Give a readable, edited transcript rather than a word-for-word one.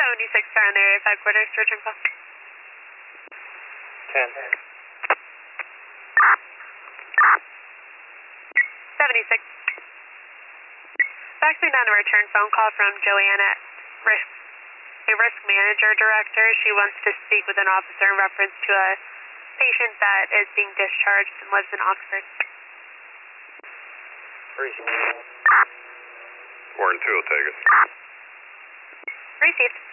76 star on the area 5 quarters, return call. 10. 76. Faxing down a return phone call from Joanna, a risk manager director. She wants to speak with an officer in reference to a patient that is being discharged and lives in Oxford. Received. Warren 2 will take it. Received.